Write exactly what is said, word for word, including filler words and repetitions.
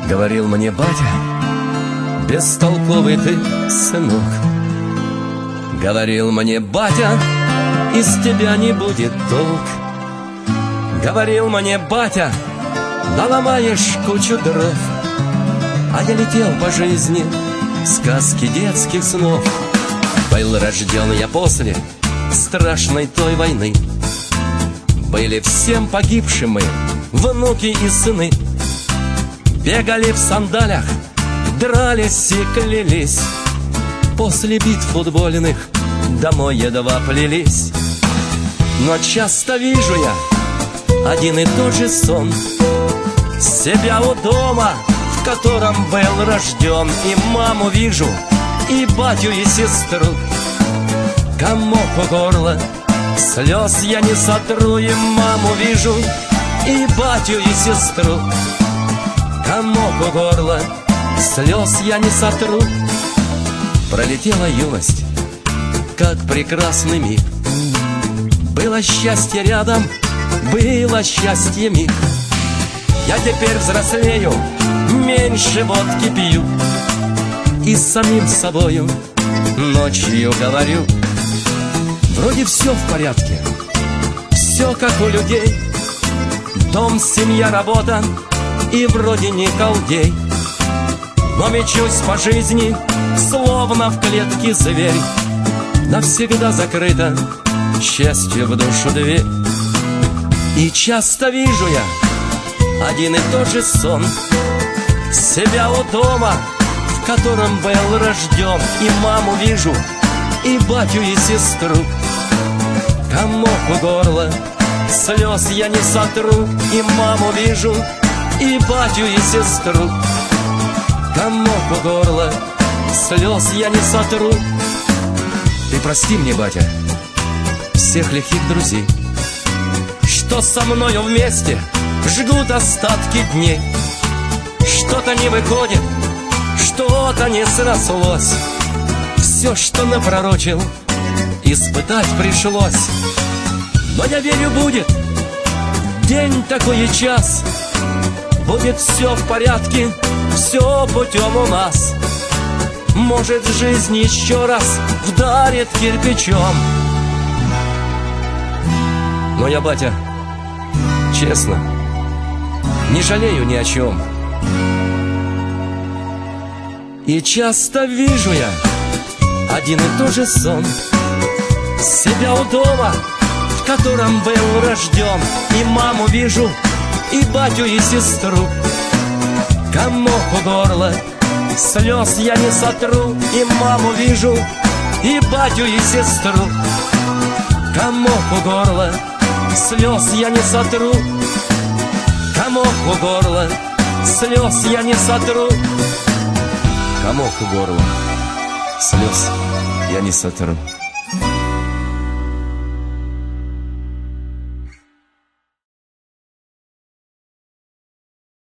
Говорил мне батя: бестолковый ты, сынок. Говорил мне батя: из тебя не будет толк. Говорил мне батя: наломаешь кучу дров. А я летел по жизни в сказки детских снов. Был рожден я после страшной той войны. Были всем погибшим мы внуки и сыны. Бегали в сандалях, дрались и клялись. После битв футбольных домой едва плелись. Но часто вижу я один и тот же сон. Себя у дома, в котором был рожден. И маму вижу, и батю, и сестру. Комок у горла, слез я не сотру. И маму вижу, и батю, и сестру. Комок у горла, слез я не сотру. Пролетела юность, как прекрасный миг. Было счастье рядом, было счастье миг. Я теперь взрослею, меньше водки пью. И с самим собою ночью говорю: вроде все в порядке, все как у людей. Дом, семья, работа, и вроде не колдей. Но мечусь по жизни, словно в клетке зверь. Навсегда закрыта счастье в душу дверь. И часто вижу я один и тот же сон. Себя у дома, в котором был рожден. И маму вижу, и батю, и сестру. Комок у горла, слез я не сотру. И маму вижу, и батю, и сестру. Комок у горла, слез я не сотру. Ты прости мне, батя, всех лихих друзей, что со мною вместе жгут остатки дней. Что-то не выходит, что-то не срослось. Все, что напророчил, испытать пришлось. Но я верю, будет день такой и час. Будет все в порядке, все путем у нас. Может, жизнь еще раз вдарит кирпичом. Но я, батя, честно, не жалею ни о чем. И часто вижу я один и тот же сон. Себя у дома, в котором был рожден. И маму вижу, и батю, и сестру. Комок у горла, слез я не сотру. И маму вижу, и батю, и сестру. Комок у горла, слез я не сотру. Комок у горла, слез я не сотру. Комок у горла, слез я не сотру.